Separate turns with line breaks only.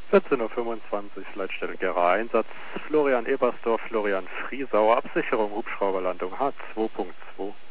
14:25 Uhr, Leitstelle Gera Einsatz, Florian Ebersdorf, Florian Friesauer, Absicherung Hubschrauberlandung H2.2.